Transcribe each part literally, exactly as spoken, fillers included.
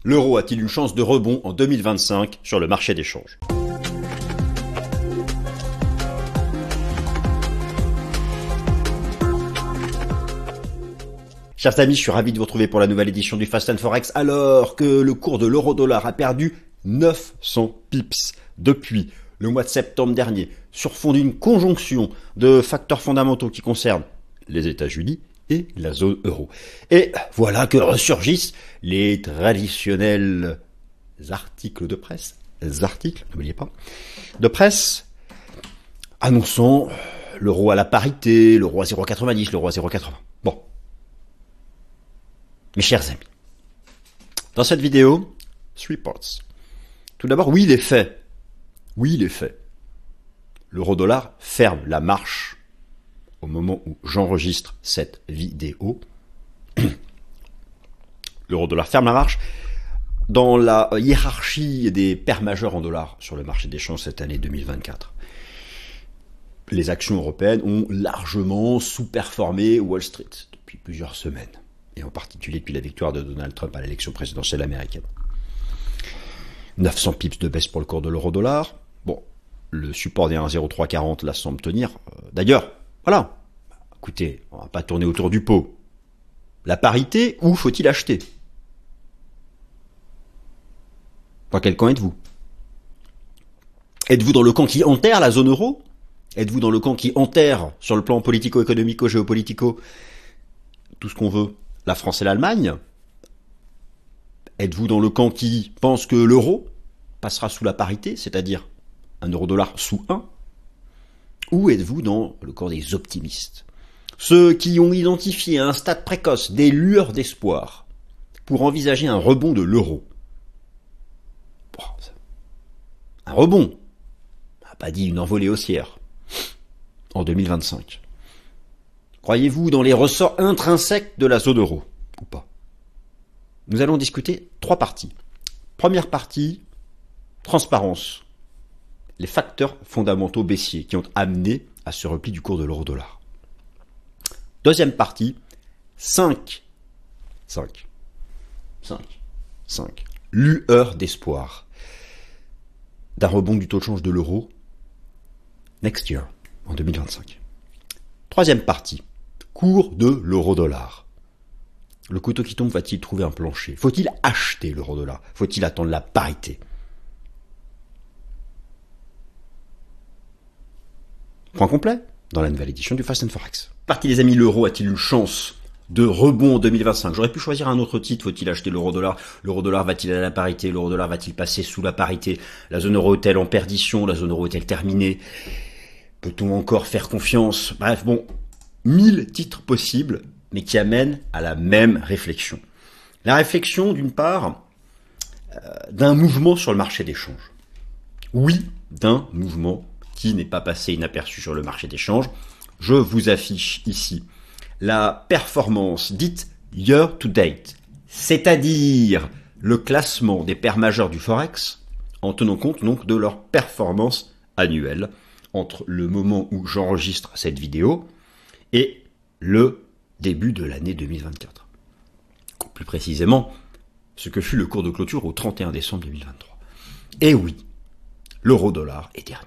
L'euro a-t-il une chance de rebond en deux mille vingt-cinq sur le marché des changes? Chers amis, je suis ravi de vous retrouver pour la nouvelle édition du Fast and Forex, alors que le cours de l'euro-dollar a perdu neuf cents pips depuis le mois de septembre dernier, sur fond d'une conjonction de facteurs fondamentaux qui concernent les États-Unis et la zone euro. Et voilà que ressurgissent les traditionnels articles de presse, articles, n'oubliez pas, de presse, annonçant l'euro à la parité, l'euro à zéro virgule quatre-vingt-dix, l'euro à zéro virgule quatre-vingts. Bon. Mes chers amis, dans cette vidéo, three parts. Tout d'abord, oui, les faits. Oui, les faits. L'euro-dollar ferme la marche au moment où j'enregistre cette vidéo. L'euro-dollar ferme la marche dans la hiérarchie des paires majeures en dollars sur le marché des changes cette année deux mille vingt-quatre. Les actions européennes ont largement sous-performé Wall Street depuis plusieurs semaines, et en particulier depuis la victoire de Donald Trump à l'élection présidentielle américaine. neuf cents pips de baisse pour le cours de l'euro-dollar. Bon, le support des un virgule zéro trois quarante là semble tenir. D'ailleurs, voilà. Écoutez, on va pas tourner autour du pot. La parité, où faut-il acheter? Dans quel camp êtes-vous? Êtes-vous dans le camp qui enterre la zone euro? Êtes-vous dans le camp qui enterre, sur le plan politico-économico, géopolitico, tout ce qu'on veut, la France et l'Allemagne? Êtes-vous dans le camp qui pense que l'euro passera sous la parité, c'est-à-dire un euro-dollar sous un? Ou êtes-vous dans le camp des optimistes? Ceux qui ont identifié à un stade précoce des lueurs d'espoir pour envisager un rebond de l'euro. Bon, un rebond, on n'a pas dit une envolée haussière, en deux mille vingt-cinq. Croyez-vous dans les ressorts intrinsèques de la zone euro, ou pas? Nous allons discuter trois parties. Première partie, transparence. Les facteurs fondamentaux baissiers qui ont amené à ce repli du cours de l'euro-dollar. Deuxième partie, cinq, cinq, cinq, cinq lueurs d'espoir d'un rebond du taux de change de l'euro next year, en deux mille vingt-cinq. Troisième partie, cours de l'euro-dollar. Le couteau qui tombe va-t-il trouver un plancher? Faut-il acheter l'euro-dollar? Faut-il attendre la parité? Point complet dans la nouvelle édition du Fast and Forex. Parti les amis, l'euro a-t-il une chance de rebond en deux mille vingt-cinq? J'aurais pu choisir un autre titre. Faut-il acheter l'euro-dollar? L'euro-dollar va-t-il à la parité? L'euro-dollar va-t-il passer sous la parité? La zone euro est-elle en perdition? La zone euro est-elle terminée? Peut-on encore faire confiance? Bref, bon, mille titres possibles, mais qui amènent à la même réflexion. La réflexion, d'une part, euh, d'un mouvement sur le marché des changes. Oui, d'un mouvement qui n'est pas passé inaperçu sur le marché des changes. Je vous affiche ici la performance dite year to date, c'est-à-dire le classement des paires majeures du Forex en tenant compte donc de leur performance annuelle entre le moment où j'enregistre cette vidéo et le début de l'année deux mille vingt-quatre. Plus précisément, ce que fut le cours de clôture au trente et un décembre deux mille vingt-trois. Et oui, l'euro-dollar est dernier.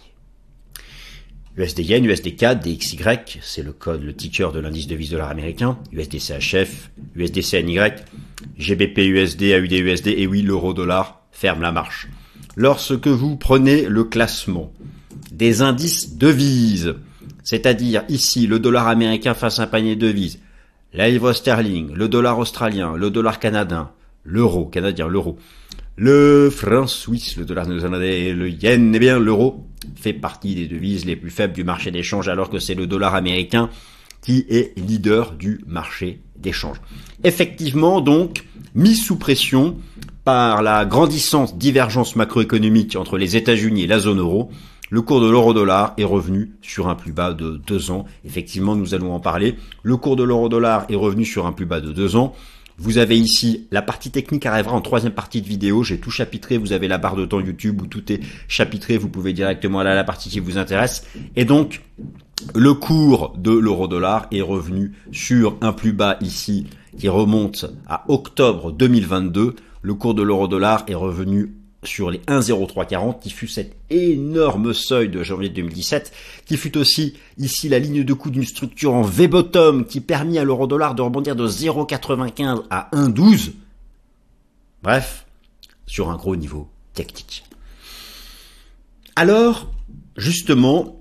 U S D Yen, U S D C A D, D X Y, c'est le code, le ticker de l'indice devise dollar américain, U S D C H F, U S D C N Y, G B P U S D, A U D U S D, et oui, l'euro-dollar ferme la marche. Lorsque vous prenez le classement des indices devises, c'est-à-dire ici le dollar américain face à un panier de devises, la livre sterling, le dollar australien, le dollar canadien, l'euro canadien, l'euro, le franc suisse, le dollar néo-zélandais et le yen, eh bien l'euro fait partie des devises les plus faibles du marché des changes, alors que c'est le dollar américain qui est leader du marché des changes. Effectivement, donc, mis sous pression par la grandissante divergence macroéconomique entre les États-Unis et la zone euro, le cours de l'euro-dollar est revenu sur un plus bas de deux ans. Effectivement, nous allons en parler. Le cours de l'euro-dollar est revenu sur un plus bas de deux ans. Vous avez ici, la partie technique arrivera en troisième partie de vidéo. J'ai tout chapitré. Vous avez la barre de temps YouTube où tout est chapitré. Vous pouvez directement aller à la partie qui vous intéresse. Et donc, le cours de l'euro-dollar est revenu sur un plus bas ici qui remonte à octobre deux mille vingt-deux. le cours de l'euro-dollar est revenu sur les un virgule zéro trois quarante, qui fut cet énorme seuil de janvier deux mille dix-sept, qui fut aussi ici la ligne de coup d'une structure en V-bottom qui permit à l'euro-dollar de rebondir de zéro virgule quatre-vingt-quinze à un virgule douze. Bref, sur un gros niveau technique. Alors, justement,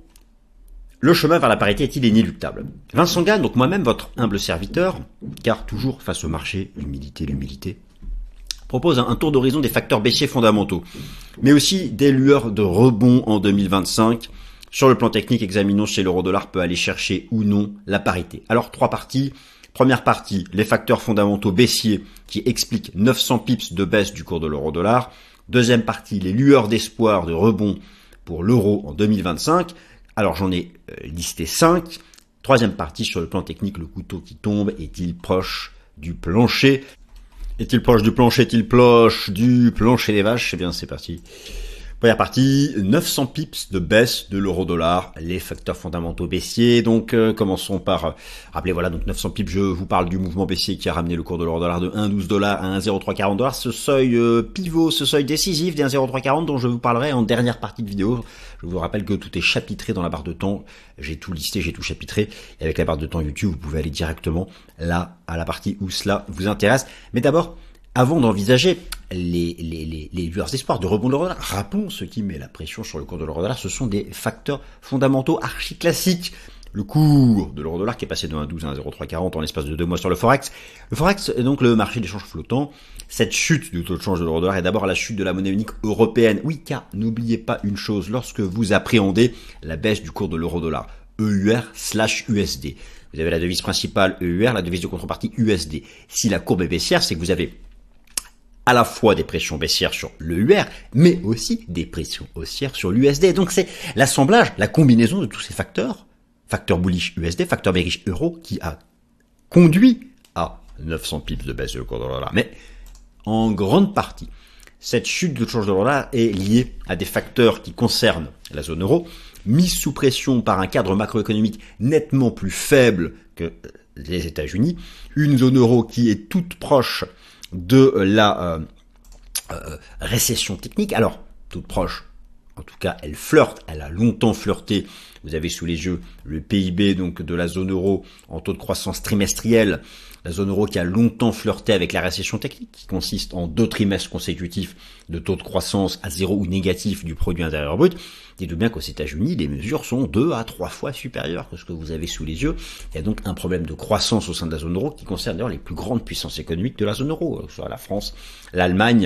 le chemin vers la parité est-il inéluctable? Vincent Gagne, donc moi-même votre humble serviteur, car toujours face au marché, l'humilité, l'humilité, propose un tour d'horizon des facteurs baissiers fondamentaux, mais aussi des lueurs de rebond en deux mille vingt-cinq. Sur le plan technique, examinons si l'euro-dollar peut aller chercher ou non la parité. Alors, trois parties. Première partie, les facteurs fondamentaux baissiers qui expliquent neuf cents pips de baisse du cours de l'euro-dollar. Deuxième partie, les lueurs d'espoir de rebond pour l'euro en deux mille vingt-cinq. Alors, j'en ai listé cinq. Troisième partie, sur le plan technique, le couteau qui tombe est-il proche du plancher? Est-il proche du plancher? Est-il proche du plancher des vaches? C'est bien, c'est parti. Première partie, neuf cents pips de baisse de l'euro-dollar, les facteurs fondamentaux baissiers. Donc, euh, commençons par, euh, rappelez, voilà, donc neuf cents pips, je vous parle du mouvement baissier qui a ramené le cours de l'euro-dollar de un virgule douze dollars à un virgule zéro trois quarante dollars. Ce seuil euh, pivot, ce seuil décisif des un virgule zéro trois quarante dont je vous parlerai en dernière partie de vidéo. Je vous rappelle que tout est chapitré dans la barre de temps. J'ai tout listé, j'ai tout chapitré. Et avec la barre de temps YouTube, vous pouvez aller directement là, à la partie où cela vous intéresse. Mais d'abord, avant d'envisager les, les, les, les lueurs d'espoir de rebond de l'euro-dollar, rappelons ce qui met la pression sur le cours de l'euro-dollar, ce sont des facteurs fondamentaux archi-classiques. Le cours de l'euro-dollar qui est passé de un virgule douze à un virgule zéro trois quarante en l'espace de deux mois sur le Forex. Le Forex est donc le marché d'échange flottant. Cette chute du taux de change de l'euro-dollar est d'abord la chute de la monnaie unique européenne. Oui, car n'oubliez pas une chose, lorsque vous appréhendez la baisse du cours de l'euro-dollar, E U R slash U S D. Vous avez la devise principale E U R, la devise de contrepartie U S D. Si la courbe est baissière, c'est que vous avez à la fois des pressions baissières sur l'E U R, mais aussi des pressions haussières sur l'U S D. Donc c'est l'assemblage, la combinaison de tous ces facteurs, facteur bullish U S D, facteur bearish euro, qui a conduit à neuf cents pips de baisse du cours de l'euro-dollar. Mais en grande partie, cette chute de change de l'euro-dollar est liée à des facteurs qui concernent la zone euro, mise sous pression par un cadre macroéconomique nettement plus faible que les États-Unis, une zone euro qui est toute proche de la euh, euh, récession technique. Alors, toute proche, en tout cas, elle flirte, elle a longtemps flirté. Vous avez sous les yeux le P I B donc de la zone euro en taux de croissance trimestrielle. La zone euro qui a longtemps flirté avec la récession technique, qui consiste en deux trimestres consécutifs de taux de croissance à zéro ou négatif du produit intérieur brut. Dites-vous bien qu'aux États-Unis, les mesures sont deux à trois fois supérieures que ce que vous avez sous les yeux. Il y a donc un problème de croissance au sein de la zone euro qui concerne d'ailleurs les plus grandes puissances économiques de la zone euro, soit la France, l'Allemagne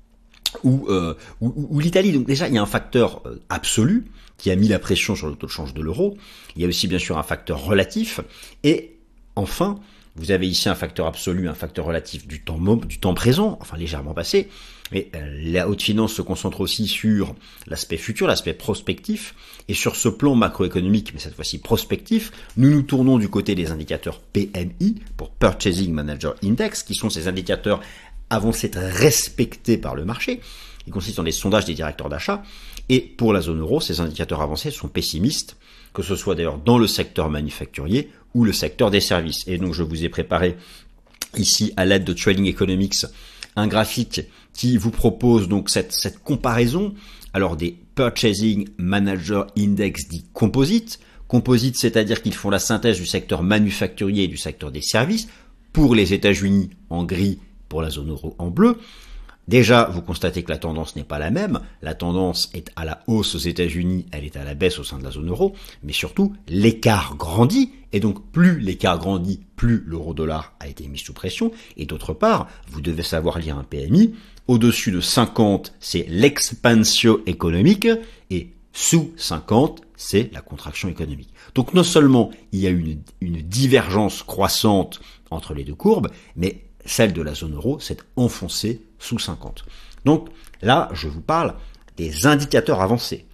ou, euh, ou, ou l'Italie. Donc déjà, il y a un facteur euh, absolu qui a mis la pression sur le taux de change de l'euro. Il y a aussi bien sûr un facteur relatif. Et enfin, vous avez ici un facteur absolu, un facteur relatif du temps, du temps présent, enfin légèrement passé. Mais euh, la haute finance se concentre aussi sur l'aspect futur, l'aspect prospectif. Et sur ce plan macroéconomique, mais cette fois-ci prospectif, nous nous tournons du côté des indicateurs P M I, pour Purchasing Manager Index, qui sont ces indicateurs avancés respectés par le marché. Ils consistent en des sondages des directeurs d'achat. Et pour la zone euro, ces indicateurs avancés sont pessimistes, que ce soit d'ailleurs dans le secteur manufacturier ou le secteur des services. Et donc je vous ai préparé ici à l'aide de Trading Economics un graphique qui vous propose donc cette, cette comparaison alors des Purchasing Manager Index dit composite. Composite, c'est-à-dire qu'ils font la synthèse du secteur manufacturier et du secteur des services. Pour les États-Unis en gris, pour la zone euro en bleu. Déjà, vous constatez que la tendance n'est pas la même. La tendance est à la hausse aux États-Unis, elle est à la baisse au sein de la zone euro. Mais surtout, l'écart grandit. Et donc, plus l'écart grandit, plus l'euro-dollar a été mis sous pression. Et d'autre part, vous devez savoir lire un P M I. Au-dessus de cinquante, c'est l'expansio économique. Et sous cinquante, c'est la contraction économique. Donc, non seulement il y a une, une divergence croissante entre les deux courbes, mais celle de la zone euro s'est enfoncée sous cinquante. Donc là, je vous parle des indicateurs avancés.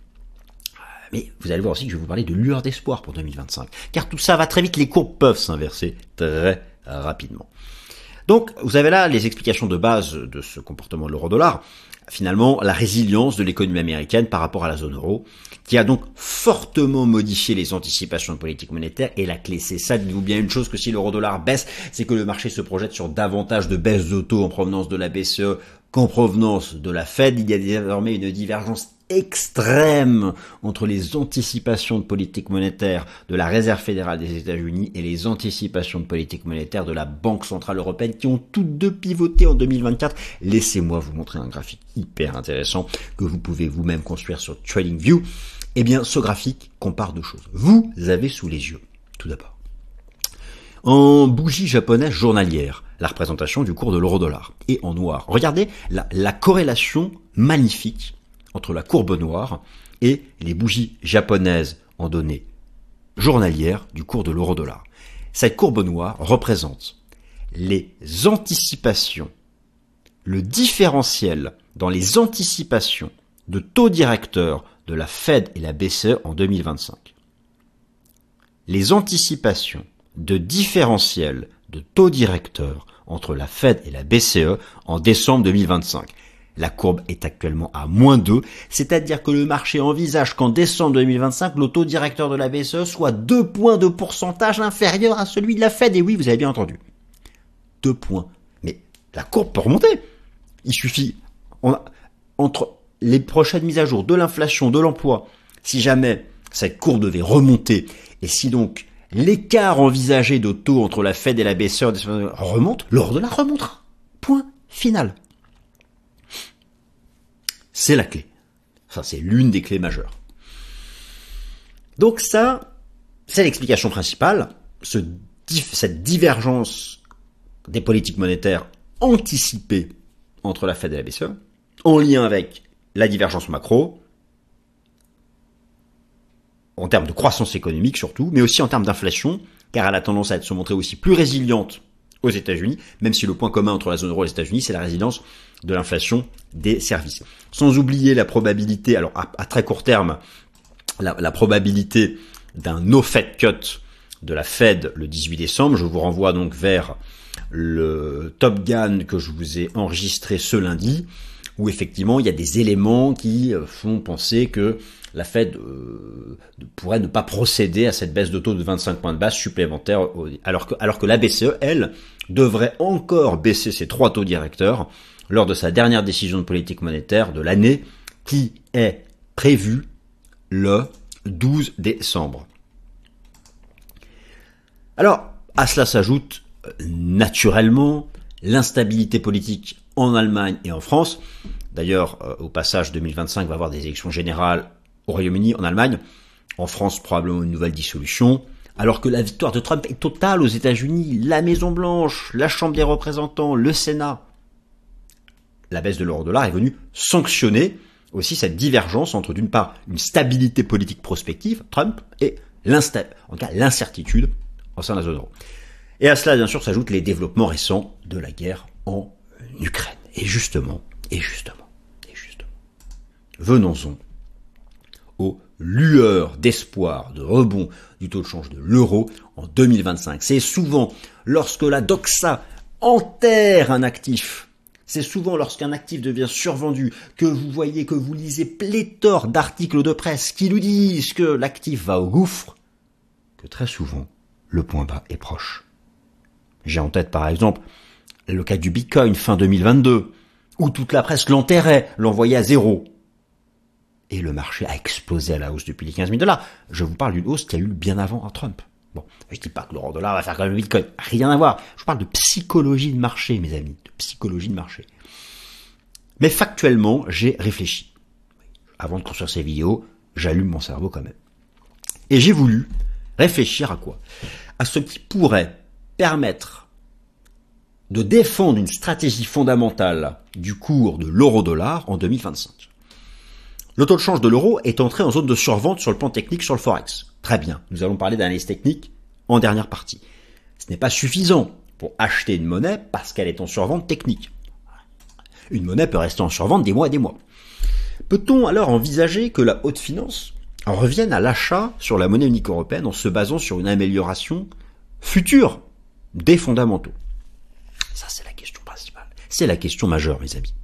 Mais vous allez voir aussi que je vais vous parler de lueur d'espoir pour deux mille vingt-cinq. Car tout ça va très vite, les courbes peuvent s'inverser très rapidement. Donc, vous avez là les explications de base de ce comportement de l'euro-dollar. Finalement, la résilience de l'économie américaine par rapport à la zone euro, qui a donc fortement modifié les anticipations de politique monétaire. Et la clé, c'est ça, dites-vous bien une chose, que si l'euro-dollar baisse, c'est que le marché se projette sur davantage de baisses de taux en provenance de la B C E qu'en provenance de la Fed, il y a désormais une divergence extrême entre les anticipations de politique monétaire de la Réserve fédérale des États-Unis et les anticipations de politique monétaire de la Banque centrale européenne qui ont toutes deux pivoté en deux mille vingt-quatre. Laissez-moi vous montrer un graphique hyper intéressant que vous pouvez vous-même construire sur TradingView. Eh bien, ce graphique compare deux choses. Vous avez sous les yeux, tout d'abord, en bougie japonaise journalière, la représentation du cours de l'euro-dollar. Et en noir, regardez la, la corrélation magnifique entre la courbe noire et les bougies japonaises en données journalières du cours de l'euro-dollar. Cette courbe noire représente les anticipations, le différentiel dans les anticipations de taux directeurs de la Fed et la B C E en deux mille vingt-cinq. Les anticipations de différentiel de taux directeurs entre la Fed et la B C E en décembre deux mille vingt-cinq. La courbe est actuellement à moins deux, c'est-à-dire que le marché envisage qu'en décembre deux mille vingt-cinq, le taux directeur de la B C E soit deux points de pourcentage inférieur à celui de la Fed. Et oui, vous avez bien entendu. deux points. Mais la courbe peut remonter. Il suffit, on a, entre les prochaines mises à jour de l'inflation, de l'emploi, si jamais cette courbe devait remonter, et si donc l'écart envisagé de taux entre la Fed et la B C E remonte, l'euro-dollar remontera. Point final. C'est la clé. Ça, c'est l'une des clés majeures. Donc ça, c'est l'explication principale. Ce, cette divergence des politiques monétaires anticipées entre la Fed et la B C E, en lien avec la divergence macro, en termes de croissance économique surtout, mais aussi en termes d'inflation, car elle a tendance à être, se montrer aussi plus résiliente aux États-Unis, même si le point commun entre la zone euro et les États-Unis, c'est la résilience de l'inflation des services. Sans oublier la probabilité, alors à, à très court terme, la, la probabilité d'un no Fed cut de la Fed le dix-huit décembre. Je vous renvoie donc vers le Top Gun que je vous ai enregistré ce lundi, où effectivement il y a des éléments qui font penser que la Fed euh, pourrait ne pas procéder à cette baisse de taux de vingt-cinq points de base supplémentaires, alors que, alors que la B C E, elle, devrait encore baisser ses trois taux directeurs lors de sa dernière décision de politique monétaire de l'année, qui est prévue le douze décembre. Alors, à cela s'ajoute naturellement l'instabilité politique en Allemagne et en France. D'ailleurs, euh, au passage, deux mille vingt-cinq va y avoir des élections générales au Royaume-Uni, en Allemagne. En France, probablement une nouvelle dissolution. Alors que la victoire de Trump est totale aux États-Unis, la Maison-Blanche, la Chambre des représentants, le Sénat. La baisse de l'euro-dollar est venue sanctionner aussi cette divergence entre, d'une part, une stabilité politique prospective, Trump, et l'insta- en tout cas, l'incertitude au sein de la zone euro. Et à cela, bien sûr, s'ajoutent les développements récents de la guerre en Ukraine. Et justement, et justement, et justement, venons-en aux lueurs d'espoir de rebond du taux de change de l'euro en deux mille vingt-cinq. C'est souvent lorsque la doxa enterre un actif, c'est souvent lorsqu'un actif devient survendu que vous voyez, que vous lisez pléthore d'articles de presse qui nous disent que l'actif va au gouffre, que très souvent le point bas est proche. J'ai en tête par exemple le cas du Bitcoin fin deux mille vingt-deux, où toute la presse l'enterrait, l'envoyait à zéro. Et le marché a explosé à la hausse depuis les quinze mille dollars. Je vous parle d'une hausse qui a eu bien avant à Trump. Bon, je dis pas que l'euro dollar va faire comme le Bitcoin. Rien à voir. Je vous parle de psychologie de marché, mes amis. De psychologie de marché. Mais factuellement, j'ai réfléchi. Avant de construire ces vidéos, j'allume mon cerveau quand même. Et j'ai voulu réfléchir à quoi? À ce qui pourrait permettre de défendre une stratégie fondamentale du cours de l'euro-dollar en deux mille vingt-cinq. Le taux de change de l'euro est entré en zone de survente sur le plan technique sur le Forex. Très bien, nous allons parler d'analyse technique en dernière partie. Ce n'est pas suffisant pour acheter une monnaie parce qu'elle est en survente technique. Une monnaie peut rester en survente des mois et des mois. Peut-on alors envisager que la haute finance revienne à l'achat sur la monnaie unique européenne en se basant sur une amélioration future des fondamentaux? Ça, c'est la question principale. C'est la question majeure, mes amis.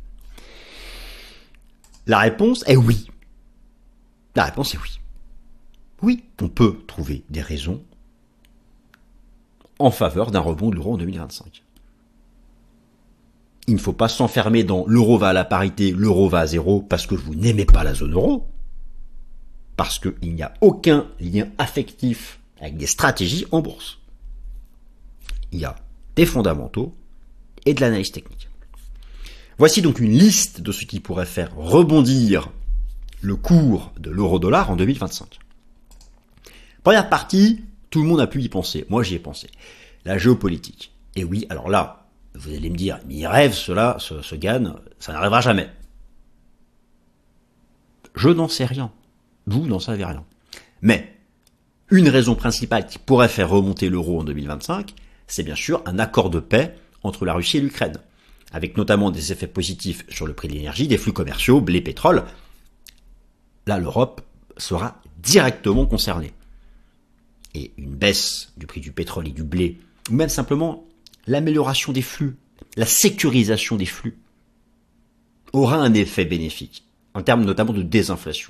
La réponse est oui. La réponse est oui. Oui, on peut trouver des raisons en faveur d'un rebond de l'euro en deux mille vingt-cinq. il ne faut pas s'enfermer dans l'euro va à la parité, l'euro va à zéro, parce que vous n'aimez pas la zone euro, parce qu'il n'y a aucun lien affectif avec des stratégies en bourse. Il y a des fondamentaux et de l'analyse technique. Voici donc une liste de ce qui pourrait faire rebondir le cours de l'euro-dollar en deux mille vingt-cinq. Première partie, tout le monde a pu y penser. Moi, j'y ai pensé. La géopolitique. Et oui, alors là, vous allez me dire, mais il rêve, cela, ce, ce Gann, ça n'arrivera jamais. Je n'en sais rien. Vous n'en savez rien. Mais, une raison principale qui pourrait faire remonter l'euro en deux mille vingt-cinq, c'est bien sûr un accord de paix entre la Russie et l'Ukraine, avec notamment des effets positifs sur le prix de l'énergie, des flux commerciaux, blé, pétrole. Là, l'Europe sera directement concernée. Et une baisse du prix du pétrole et du blé, ou même simplement l'amélioration des flux, la sécurisation des flux, aura un effet bénéfique, en termes notamment de désinflation.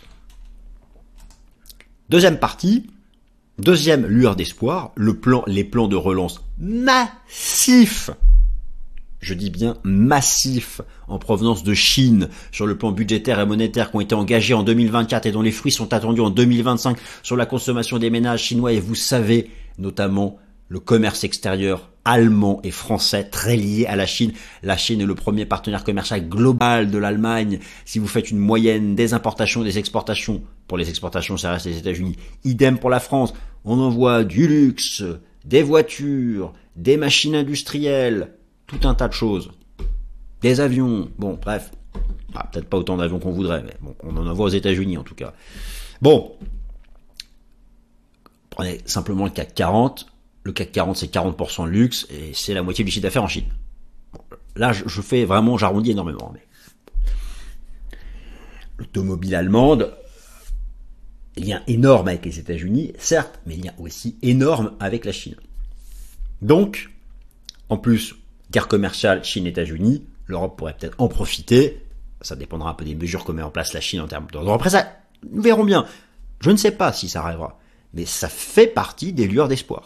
Deuxième partie, deuxième lueur d'espoir, le plan, les plans de relance massifs, je dis bien massifs, en provenance de Chine, sur le plan budgétaire et monétaire, qui ont été engagés en deux mille vingt-quatre et dont les fruits sont attendus en deux mille vingt-cinq sur la consommation des ménages chinois, et vous savez, notamment le commerce extérieur allemand et français très lié à la Chine. La Chine est le premier partenaire commercial global de l'Allemagne. Si vous faites une moyenne des importations et des exportations, pour les exportations, ça reste les États-Unis. Idem pour la France. On envoie du luxe, des voitures, des machines industrielles, tout un tas de choses. Des avions, bon, bref. Ah, peut-être pas autant d'avions qu'on voudrait, mais bon, on en envoie aux États-Unis en tout cas. Bon. Prenez simplement le C A C quarante. Le C A C quarante, c'est quarante pour cent de luxe et c'est la moitié du chiffre d'affaires en Chine. Là, je fais vraiment, j'arrondis énormément. Mais... l'automobile allemande, lien énorme avec les États-Unis, certes, mais lien aussi énorme avec la Chine. Donc, en plus, guerre commerciale Chine-États-Unis, l'Europe pourrait peut-être en profiter. Ça dépendra un peu des mesures que met en place la Chine en termes d'ordre. Après ça, nous verrons bien. Je ne sais pas si ça arrivera, mais ça fait partie des lueurs d'espoir.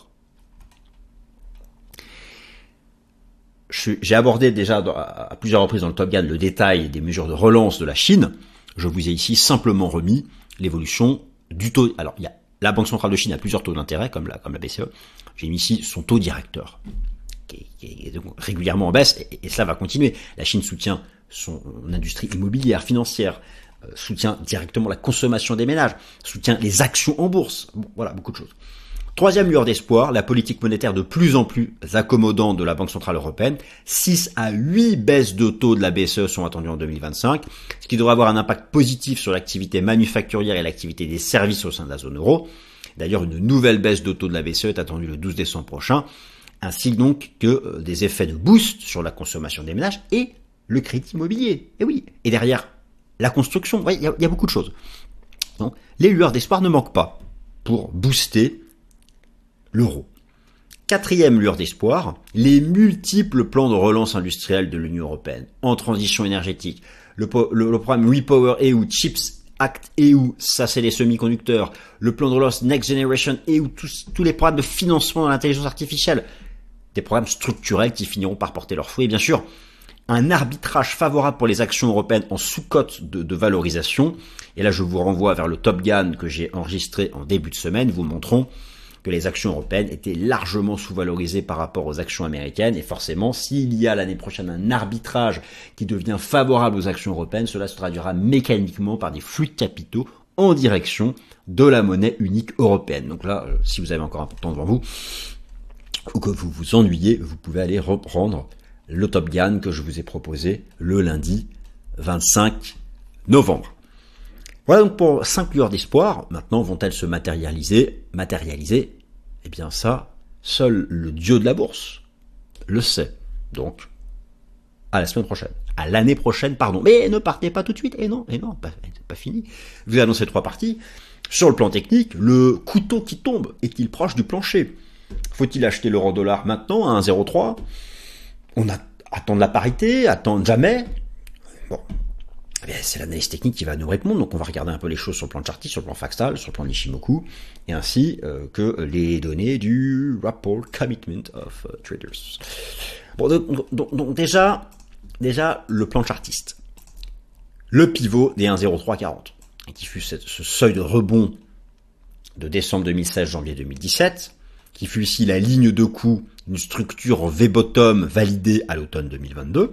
J'ai abordé déjà à plusieurs reprises dans le Top Gun le détail des mesures de relance de la Chine. Je vous ai ici simplement remis l'évolution du taux. Alors, il y a la Banque centrale de Chine a plusieurs taux d'intérêt, comme la, comme la B C E. J'ai mis ici son taux directeur, qui est, qui est donc régulièrement en baisse, et, et cela va continuer. La Chine soutient son industrie immobilière, financière, euh, soutient directement la consommation des ménages, soutient les actions en bourse. Bon, voilà, beaucoup de choses. Troisième lueur d'espoir, la politique monétaire de plus en plus accommodante de la Banque centrale européenne. six à huit baisses de taux de la B C E sont attendues en deux mille vingt-cinq, ce qui devrait avoir un impact positif sur l'activité manufacturière et l'activité des services au sein de la zone euro. D'ailleurs, une nouvelle baisse de taux de la B C E est attendue le douze décembre prochain, ainsi donc que des effets de boost sur la consommation des ménages et le crédit immobilier. Et oui, et derrière, la construction. Il y, y a beaucoup de choses. Donc, les lueurs d'espoir ne manquent pas pour booster l'euro. Quatrième lueur d'espoir, les multiples plans de relance industrielle de l'Union européenne en transition énergétique. Le, le, le programme Repower E U, Chips Act E U, ça c'est les semi-conducteurs. Le plan de relance Next Generation E U, tous, tous les programmes de financement dans l'intelligence artificielle. Des programmes structurels qui finiront par porter leurs fruits. Et bien sûr, un arbitrage favorable pour les actions européennes en sous-cote de, de valorisation. Et là, je vous renvoie vers le Top Gun que j'ai enregistré en début de semaine, vous montrons que les actions européennes étaient largement sous-valorisées par rapport aux actions américaines. Et forcément, s'il y a l'année prochaine un arbitrage qui devient favorable aux actions européennes, cela se traduira mécaniquement par des flux de capitaux en direction de la monnaie unique européenne. Donc là, si vous avez encore un peu de temps devant vous, ou que vous vous ennuyez, vous pouvez aller reprendre le Top Gun que je vous ai proposé le lundi vingt-cinq novembre. Voilà donc pour cinq lueurs d'espoir. Maintenant, vont-elles se matérialiser Matérialiser Eh bien ça, seul le dieu de la bourse le sait. Donc, à la semaine prochaine. À l'année prochaine, pardon. Mais ne partez pas tout de suite. Et non, et non, pas, pas fini. Je vous ai annoncé trois parties. Sur le plan technique, le couteau qui tombe est-il proche du plancher? Faut-il acheter l'euro-dollar maintenant à un virgule zéro trois? On a attendre la parité, attendre jamais. Bon. Eh c'est l'analyse technique qui va nous répondre, donc on va regarder un peu les choses sur le plan chartiste, sur le plan fractal, sur le plan Nishimoku, et ainsi euh, que les données du Report Commitment of uh, Traders. Bon, donc, donc, donc déjà, Déjà, le plan chartiste. Le pivot des un virgule zéro trois quarante, qui fut ce seuil de rebond de décembre deux mille seize, janvier deux mille dix-sept, qui fut ici la ligne de coup, une structure en V-bottom validée à l'automne deux mille vingt-deux.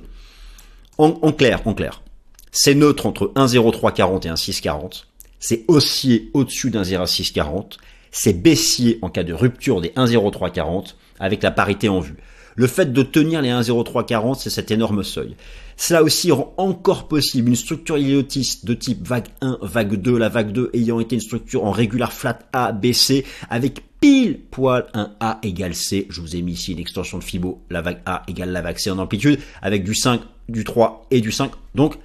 En, en clair, en clair, c'est neutre entre un virgule zéro trois quarante et un virgule six quarante, c'est haussier au-dessus d'un zéro virgule six quarante, c'est baissier en cas de rupture des un virgule zéro trois quarante avec la parité en vue. Le fait de tenir les un virgule zéro trois quarante, c'est cet énorme seuil. Cela aussi rend encore possible une structure idiotiste de type vague un, vague deux, la vague deux ayant été une structure en regular flat A, B, C, avec pile poil un A égale C. Je vous ai mis ici une extension de Fibo, la vague A égale la vague C en amplitude, avec du cinq, du trois et du cinq. Donc,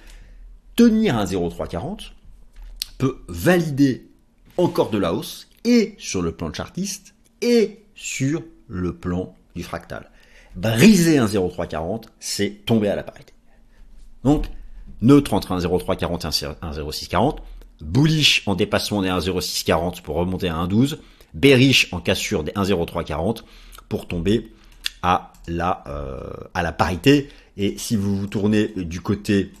tenir un zéro virgule trois quarante peut valider encore de la hausse, et sur le plan chartiste, et sur le plan du fractal. Briser un zéro virgule trois quarante, c'est tomber à la parité. Donc, neutre entre un zéro virgule trois quarante et un zéro virgule six quarante, bullish en dépassement des un zéro virgule six quarante pour remonter à un virgule douze, bearish en cassure des un zéro virgule trois quarante pour tomber à la, euh, à la parité. Et si vous vous tournez du côté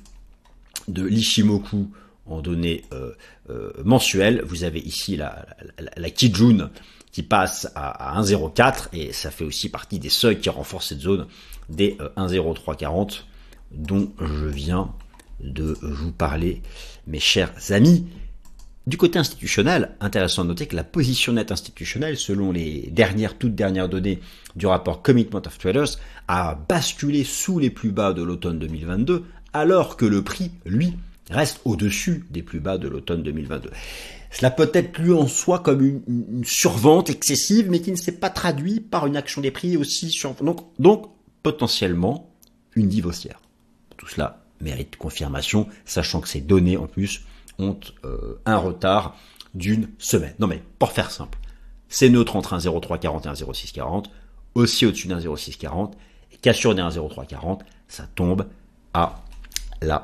de l'Ishimoku en données euh, euh, mensuelles, vous avez ici la, la, la Kijun qui passe à, à un virgule zéro quatre et ça fait aussi partie des seuils qui renforcent cette zone des euh, un zéro virgule trois quarante dont je viens de vous parler, mes chers amis. Du côté institutionnel, intéressant de noter que la position nette institutionnelle, selon les dernières, toutes dernières données du rapport Commitment of Traders, a basculé sous les plus bas de l'automne deux mille vingt-deux, alors que le prix, lui, reste au-dessus des plus bas de l'automne deux mille vingt-deux. Cela peut être lu en soi comme une, une survente excessive, mais qui ne s'est pas traduit par une action des prix aussi sur... Donc, donc potentiellement, une dive haussière. Tout cela mérite confirmation, sachant que ces données, en plus, ont euh, un retard d'une semaine. Non mais, pour faire simple, c'est neutre entre un zéro virgule trois quarante et un zéro virgule six quarante, aussi au-dessus d'un zéro virgule six quarante, et cassure des un zéro virgule trois quarante, ça tombe à la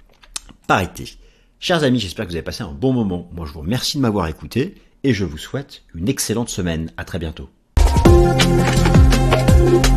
parité. Chers amis, j'espère que vous avez passé un bon moment. Moi, je vous remercie de m'avoir écouté et je vous souhaite une excellente semaine. À très bientôt.